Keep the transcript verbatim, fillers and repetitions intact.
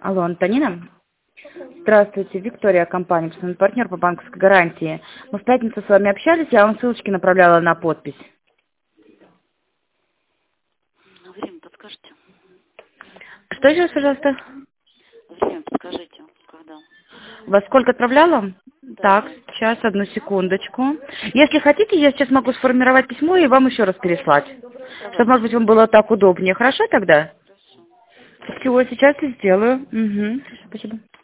Алло, Антонина? Здравствуйте, Виктория, компания, постоянный партнер по банковской гарантии. Мы в пятницу с вами общались, я вам ссылочки направляла на подпись. Время подскажите. Что еще раз, пожалуйста? Время подскажите, когда? Во сколько отправляла? Да. Так, сейчас, одну секундочку. Если хотите, я сейчас могу сформировать письмо и вам еще раз переслать. Чтобы, может быть, вам было так удобнее. Хорошо тогда? Хорошо. Все, сейчас и сделаю. Угу. Спасибо.